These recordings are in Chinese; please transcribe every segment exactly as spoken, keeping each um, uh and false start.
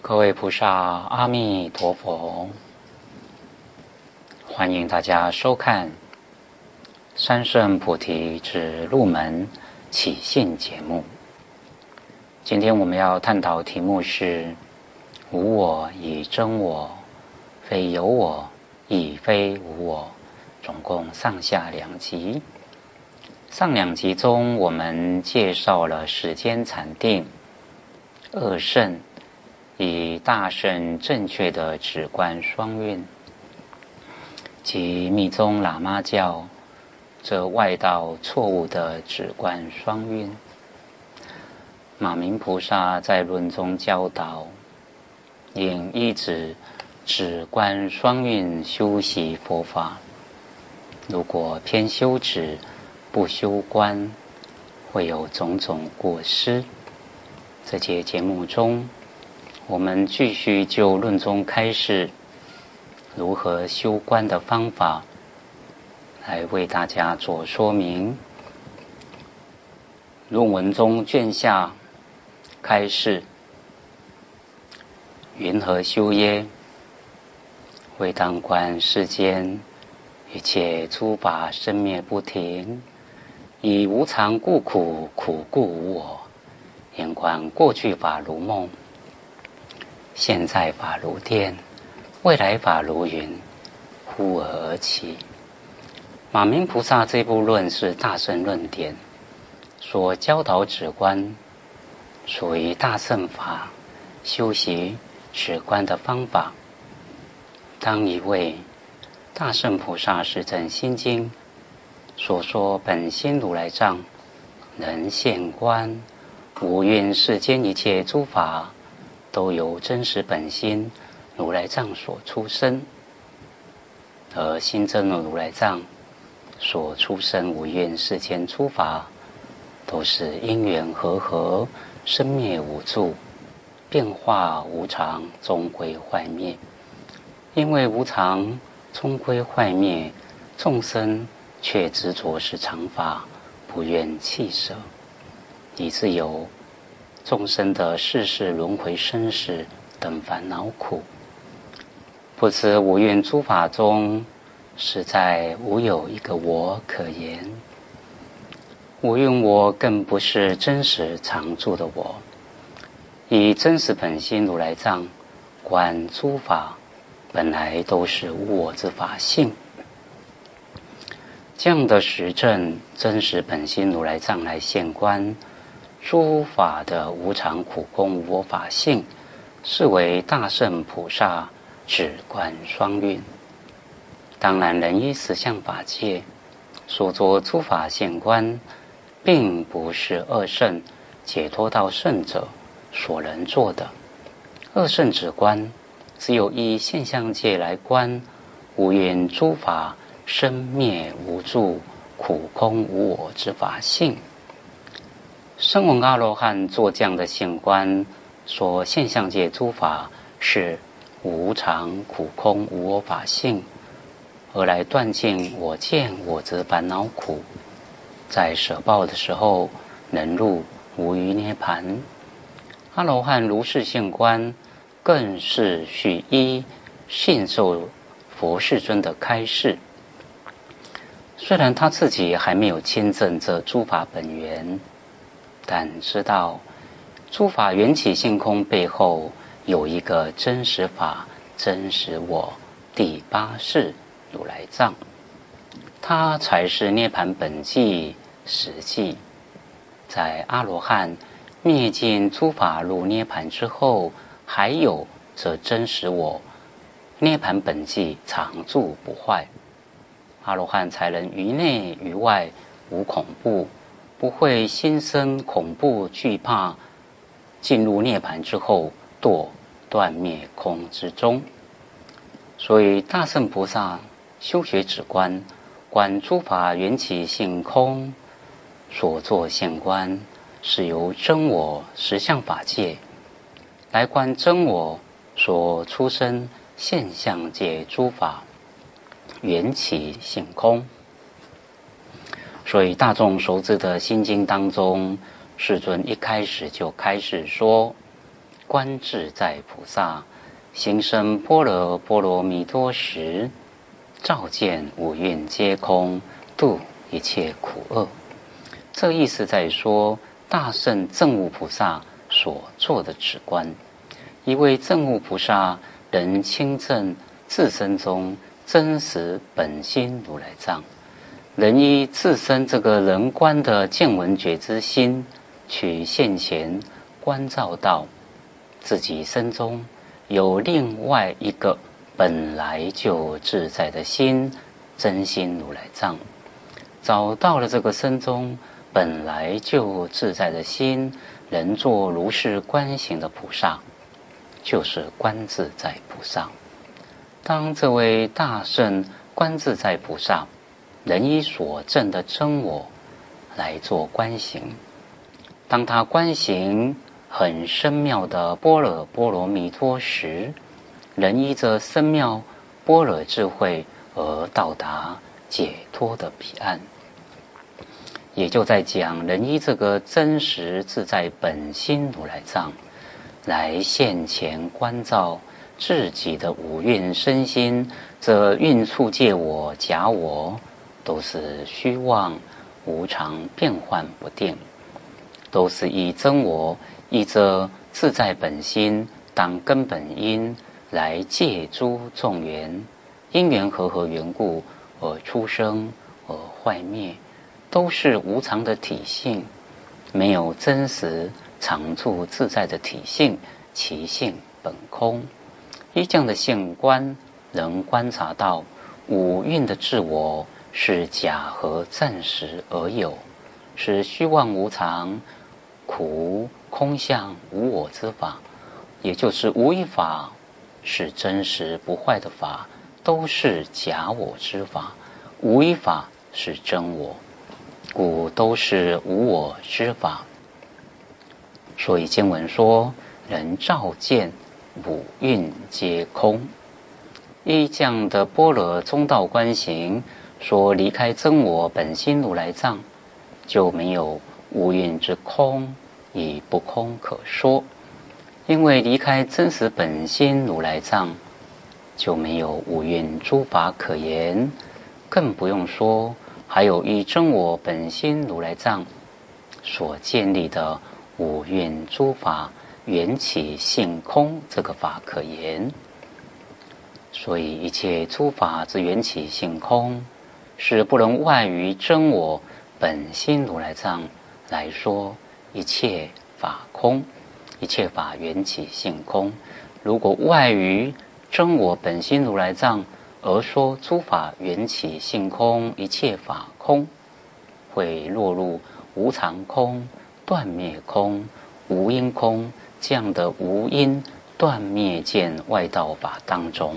各位菩萨，阿弥陀佛！欢迎大家收看《三圣菩提之入门起信》节目。今天我们要探讨题目是无我以真我，非有我亦非无我，总共上下两集。上两集中我们介绍了世间禅定、二圣以大圣正确的止观双运，及密宗喇嘛教这外道错误的止观双运。马明菩萨在论中教导，应依止止观双运修习佛法。如果偏修止不修观，会有种种过失。这节节目中，我们继续就论中开示如何修观的方法来为大家做说明。论文中卷下开示：云何修耶？为当观世间一切诸法生灭不停，以无常故苦，苦故无我。眼观过去法如梦，现在法如电，未来法如云，忽而而起。马明菩萨这部论是大乘论点，所教导止观属于大乘法修习止观的方法。当一位大乘菩萨是正心经所说本心如来藏，能现观无蕴世间一切诸法都由真实本心如来藏所出生，而新真的如来藏所出生无蕴世间诸法都是因缘和合，生灭无助，变化无常，终归坏灭。因为无常终归坏灭，众生却执着是常法，不愿弃舍，以致有众生的世世轮回生死等烦恼苦。不知无蕴诸法中，实在无有一个我可言。无蕴我更不是真实常住的我。以真实本心如来藏观诸法，本来都是无我之法性。这样的实证真实本心如来藏来现观诸法的无常苦空无我法性，是为大乘菩萨止观双运。当然人依实相法界所着诸法现观，并不是二圣解脱道圣者所能做的。二圣止观只有依现象界来观无蕴诸法生灭无助，苦空无我之法性。声闻阿罗汉做这样的现观，说现象界诸法是无常苦空无我法性，而来断尽我见我执烦恼苦，在舍报的时候能入无余涅盘。阿罗汉如是现观，更是续依信受佛世尊的开示。虽然他自己还没有亲证这诸法本源，但知道诸法缘起性空背后有一个真实法真实我第八世如来藏，它才是涅盘本际实际。在阿罗汉灭尽诸法入涅盘之后，还有这真实我涅盘本际常住不坏，阿罗汉才能于内于外无恐怖，不会心生恐怖惧怕，进入涅盘之后堕断灭空之中。所以大乘菩萨修学止观，观诸法缘起性空，所作现观是由真我实相法界来观真我所出生现象界诸法缘起性空。所以大众熟知的心经当中，世尊一开始就开始说观自在菩萨行深般若波罗蜜多时，照见五蕴皆空，度一切苦厄。这意思在说，大圣证悟菩萨所做的止观，一位证悟菩萨能亲证自身中真实本心如来藏，能依自身这个人观的见闻觉知心，去现前观照到自己身中有另外一个本来就自在的心，真心如来藏。找到了这个身中本来就自在的心，能做如是观行的菩萨，就是观自在菩萨。当这位大圣观自在菩萨能依所证的真我来做观行，当他观行很深妙的般若波罗蜜多时，能依着深妙般若智慧而到达解脱的彼岸。也就在讲能依这个真实自在本心如来藏来现前观照自己的五蕴身心，这蕴处界我假我都是虚妄无常变幻不定，都是以真我依着自在本心当根本因来借诸众缘，因缘和合缘故而出生而坏灭，都是无常的体性，没有真实常住自在的体性，其性本空。依这样的现观，能观察到五蕴的自我是假和暂时而有，是虚妄无常苦空相无我之法，也就是无一法是真实不坏的法，都是假我之法，无一法是真我，故都是无我之法。所以经文说，能照见五蕴皆空。依这样的般若中道观行，说离开真我本心如来藏，就没有五蕴之空，以不空可说。因为离开真实本心如来藏，就没有五蕴诸法可言，更不用说还有以真我本心如来藏所建立的五蕴诸法缘起性空这个法可言。所以一切诸法之缘起性空，是不能外于真我本心如来藏来说一切法空，一切法缘起性空。如果外于真我本心如来藏而说诸法缘起性空，一切法空，会落入无常空、断灭空、无因空这样的无因断灭见外道法当中。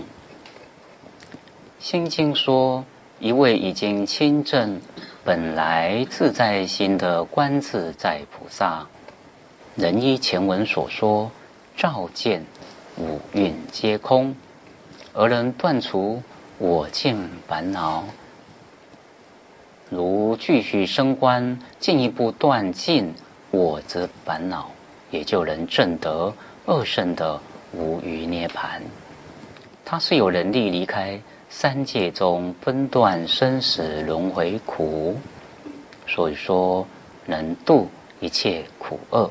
心经说，一位已经亲证本来自在心的观自在菩萨，能依前文所说，照见五蕴皆空，而能断除我见烦恼，如继续升观，进一步断尽我之烦恼，也就能证得二圣的无余涅盘。他是有能力离开三界中分断生死轮回苦，所以说能度一切苦厄。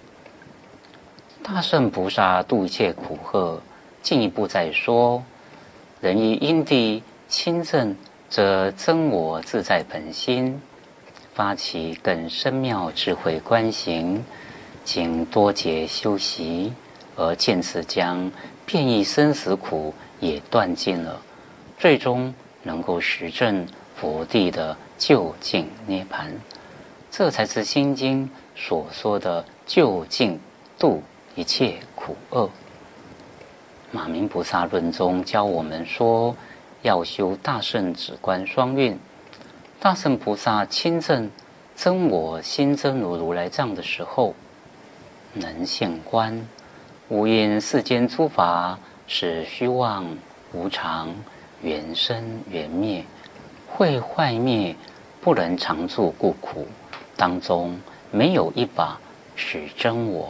大圣菩萨度一切苦厄，进一步再说，人以因地亲证这真我自在本心，发起更深妙智慧观行，经多劫修习，而见此将变异生死苦也断尽了，最终能够实证佛地的究竟涅盘。这才是心经所说的究竟度一切苦厄。马明菩萨论中教我们说，要修大圣止观双运。大圣菩萨亲证真我心真如如来藏的时候，能现观无因世间诸法是虚妄无常，缘生缘灭，会坏灭，不能常住故苦，当中没有一法是真我，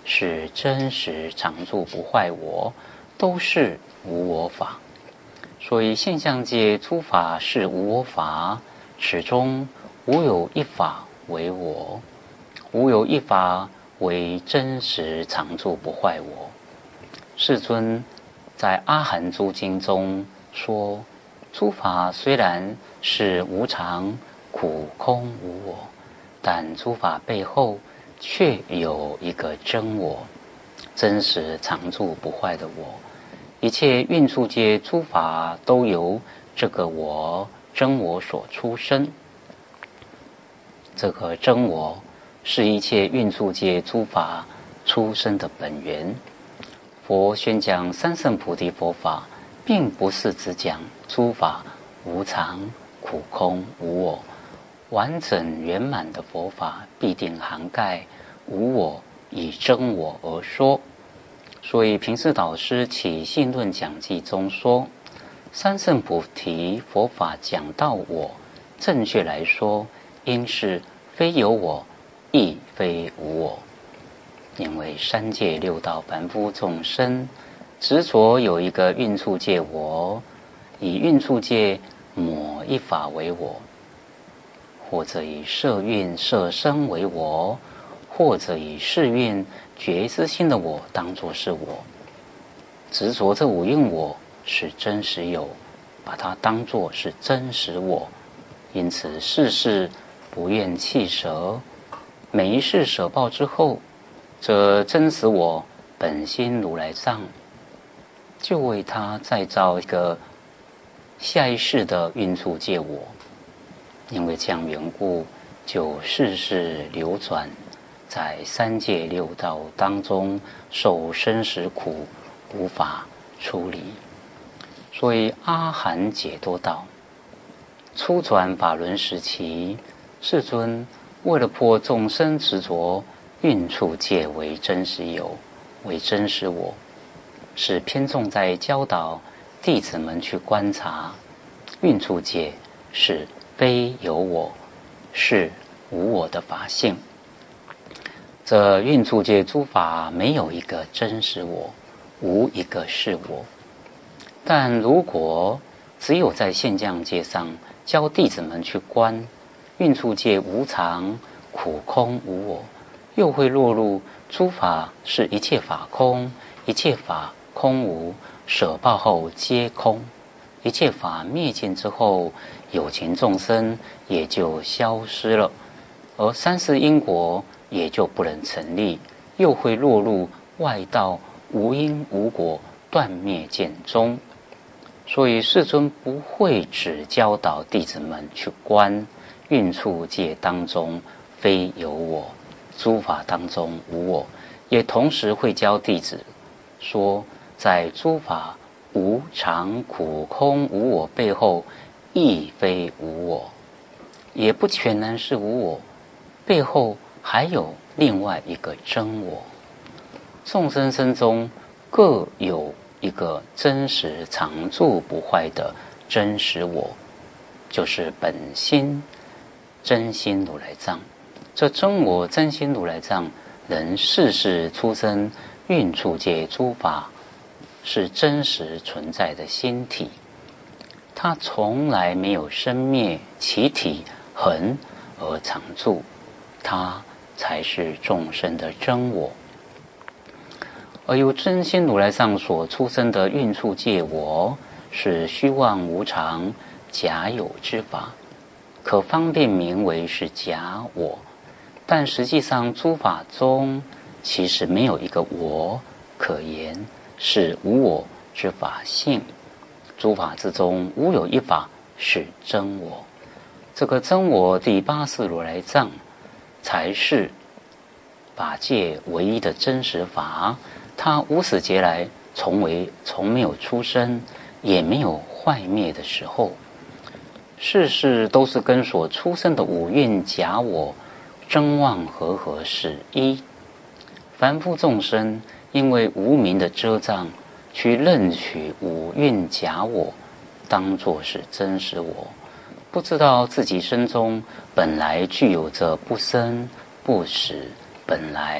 是真实常住不坏我，都是无我法。所以现象界诸法是无我法，此中无有一法为我，无有一法为真实常住不坏我。世尊在阿含诸经中说，诸法虽然是无常、苦、空、无我，但诸法背后却有一个真我，真实常住不坏的我。一切蕴处界诸法都由这个我真我所出生。这个真我是一切蕴处界诸法出生的本源。佛宣讲三圣菩提佛法，并不是只讲诸法无常、苦、空、无我，完整圆满的佛法必定涵盖无我以真我而说。所以平师导师起信论讲记中说，三圣菩提佛法讲到我，正确来说应是非有我，亦非无我。因为三界六道凡夫众生执着有一个蕴处界我，以蕴处界某一法为我，或者以色蕴色身为我，或者以世蕴觉知心的我当作是我，执着这五蕴我是真实有，把它当作是真实我，因此事事不愿弃舍。每一世舍报之后，这真实我本心如来藏就为他再造一个下一世的蕴处界我，因为这样缘故，就世世流转在三界六道当中，受生死苦，无法出离。所以阿含解脱道初转法轮时期，世尊为了破众生执着蕴处界为真实有，为真实我，是偏重在教导弟子们去观察蕴处界是非有我，是无我的法性。这蕴处界诸法没有一个真实我，无一个是我。但如果只有在现象界上教弟子们去观蕴处界无常、苦、空、无我，又会落入诸法是一切法空，一切法空无，舍报后皆空，一切法灭尽之后，有情众生也就消失了，而三世因果也就不能成立，又会落入外道无因无果断灭见中。所以世尊不会只教导弟子们去观蕴处界当中非有我，诸法当中无我，也同时会教弟子说，在诸法无常、苦、空、无我背后，亦非无我，也不全然是无我，背后还有另外一个真我。众生身中各有一个真实常住不坏的真实我，就是本心真心如来藏。这真我真心如来藏能世世出生蕴处界诸法，是真实存在的心体，它从来没有生灭，其体恒而常住，它才是众生的真我。而由真心如来藏所出生的蕴处界我，是虚妄无常假有之法，可方便名为是假我，但实际上诸法中其实没有一个我可言，是无我之法性。诸法之中无有一法是真我，这个真我第八世如来藏才是法界唯一的真实法，它无始劫来从为从没有出生，也没有坏灭的时候，世事都是跟所出生的五蕴假我真妄和合是一。凡夫众生因为无明的遮障，去认取五蕴假我当作是真实我，不知道自己身中本来具有着不生不死本来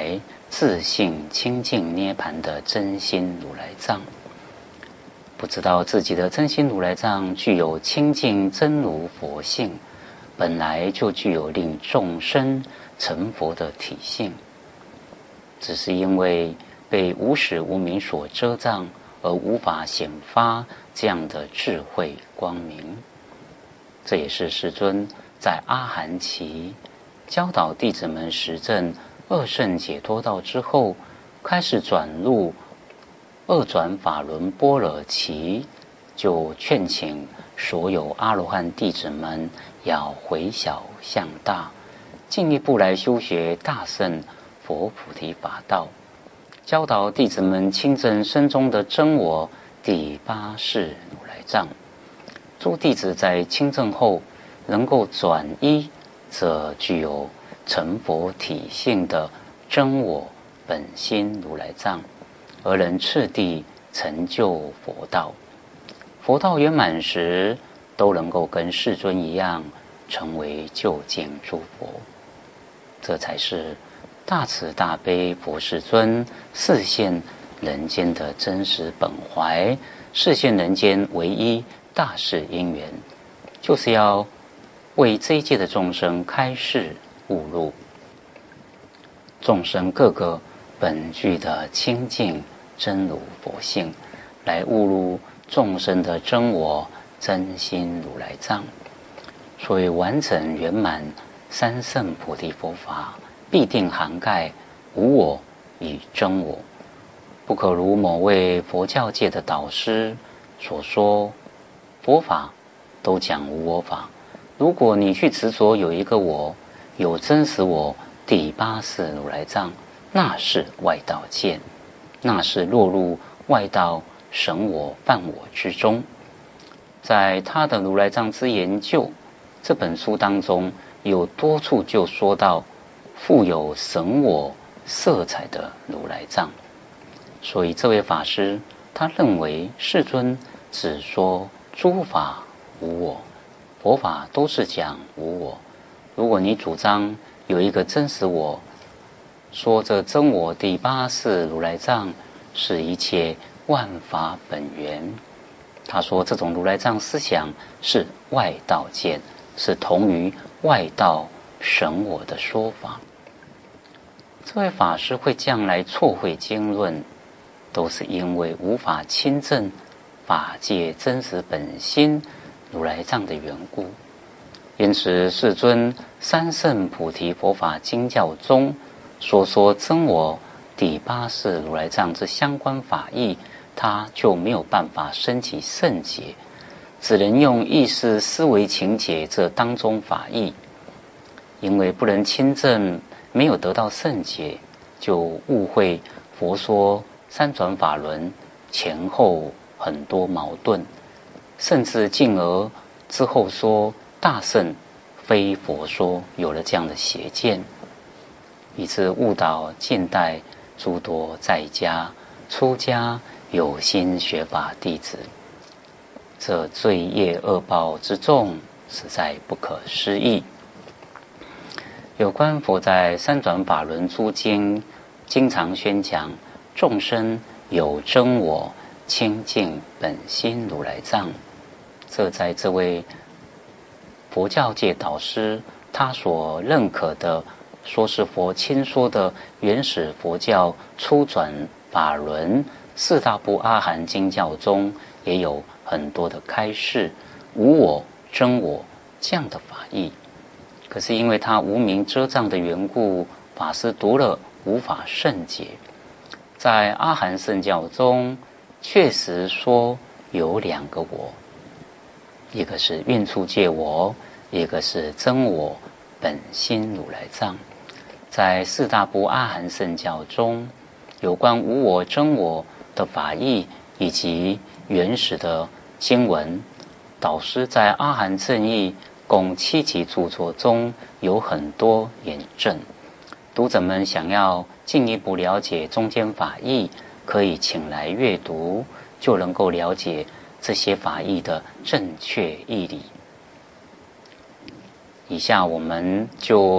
自性清净涅槃的真心如来藏。不知道自己的真心如来藏具有清净真如佛性，本来就具有令众生成佛的体性，只是因为被无始无明所遮障，而无法显发这样的智慧光明。这也是世尊在阿含期教导弟子们实证二圣解脱道之后，开始转入二转法轮般若期，就劝请所有阿罗汉弟子们要回小向大，进一步来修学大乘佛菩提法道，教导弟子们亲证身中的真我第八世如来藏。诸弟子在亲证后能够转依这具有成佛体性的真我本心如来藏，而能次第成就佛道。佛道圆满时，都能够跟世尊一样成为究竟诸佛。这才是大慈大悲佛世尊示现人间的真实本怀，示现人间唯一大事因缘，就是要为这一界的众生开示悟入众生各个本具的清净真如佛性，来悟入众生的真我真心如来藏。所以完整圆满三圣菩提佛法，必定涵盖无我与真我，不可如某位佛教界的导师所说，佛法都讲无我法，如果你去执着有一个我，有真实我第八世如来藏，那是外道见，那是落入外道神我犯我之中。在他的如来藏之研究这本书当中，有多处就说到富有神我色彩的如来藏，所以这位法师他认为世尊只说诸法无我，佛法都是讲无我。如果你主张有一个真实我，说这真我第八世如来藏是一切万法本源，他说这种如来藏思想是外道见，是同于外道神我的说法。这位法师会这样来错会经论，都是因为无法亲证法界真实本心如来藏的缘故。因此世尊三圣菩提佛法经教中所说真我第八世如来藏之相关法义，他就没有办法升起圣解，只能用意识思维情解这当中法义。因为不能亲证，没有得到圣解，就误会佛说三转法轮前后很多矛盾，甚至进而之后说大圣非佛说，有了这样的邪见，以致误导近代诸多在家出家有心学法弟子。这罪业恶报之重，实在不可思议。有关佛在三转法轮诸经经常宣讲众生有真我清净本心如来藏，这在这位佛教界导师他所认可的说是佛亲说的原始佛教初转法轮四大部阿含经教中，也有很多的开示无我真我这样的法义。可是因为他无明遮障的缘故，法师读了无法圣解。在阿含圣教中确实说有两个我，一个是运处界我，一个是真我本心如来藏。在四大部阿含圣教中，有关无我真我的法义以及原始的经文，导师在阿含正义共七集著作中有很多引证。读者们想要进一步了解中间法义，可以请来阅读，就能够了解这些法义的正确义理。以下我们就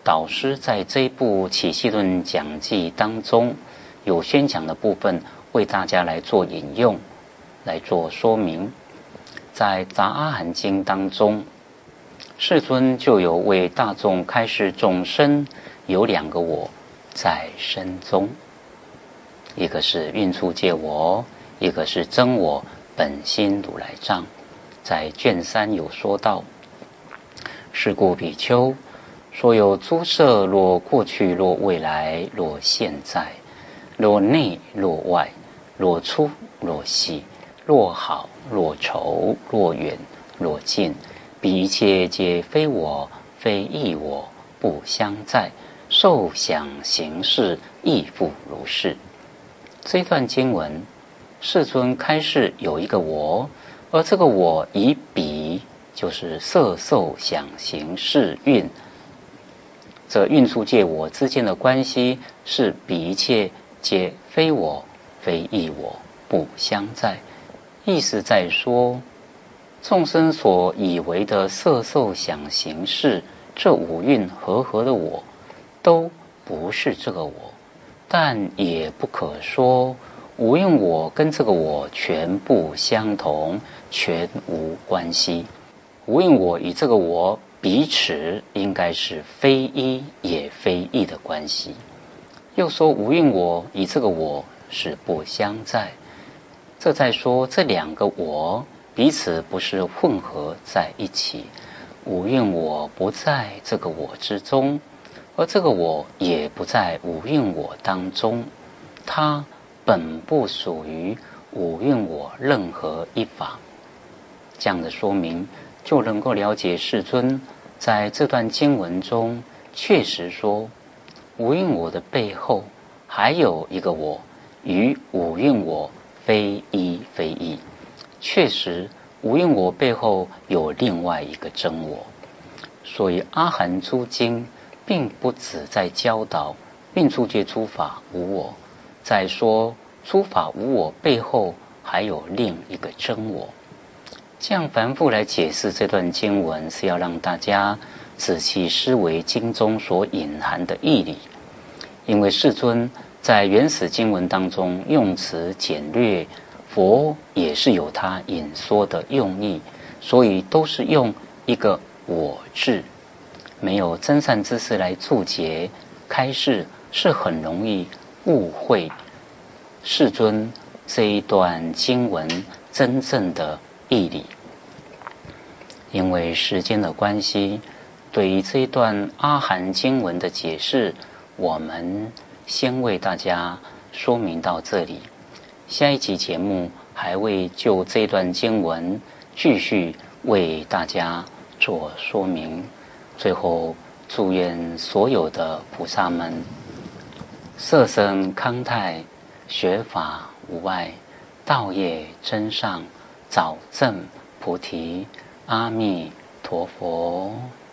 导师在这一部启系论讲记当中有宣讲的部分，为大家来做引用，来做说明。在《杂阿含经》当中，世尊就有为大众开示众生有两个我在身中，一个是运处界我，一个是真我本心如来藏。在卷三有说到，是故比丘，所有诸色，若过去，若未来，若现在，若内，若外，若粗，若细，若好，若丑，若远，若近，彼一切皆非我，非亦我，不相在，受想行识亦复如是。这段经文，世尊开示有一个我，而这个我以彼，就是色受想行识蕴，这蕴处界我之间的关系是彼一切皆非我，非亦我，不相在。意思在说，众生所以为的色受想行识这五蕴和合的我，都不是这个我，但也不可说无蕴我跟这个我全不相同，全无关系。无蕴我与这个我彼此应该是非一也非异的关系。又说无蕴我与这个我是不相在，这在说这两个我彼此不是混合在一起，无蕴我不在这个我之中，而这个我也不在无蕴我当中，它本不属于五蕴我任何一法。这样的说明就能够了解世尊在这段经文中确实说，五蕴我的背后还有一个我，与五蕴我非一非异。确实五蕴我背后有另外一个真我。所以阿含诸经并不只在教导蕴处界诸法无我，在说诸法无我背后还有另一个真我。这样反复来解释这段经文，是要让大家仔细思维经中所隐含的义理。因为世尊在原始经文当中用词简略，佛也是有他引说的用意，所以都是用一个我字，没有真善知识来注解开示，是很容易误会世尊这一段经文真正的义理。因为时间的关系，对于这一段阿含经文的解释，我们先为大家说明到这里。下一集节目还会就这一段经文继续为大家做说明。最后祝愿所有的菩萨们色身康泰，学法无碍，道业真上，早证菩提。阿弥陀佛。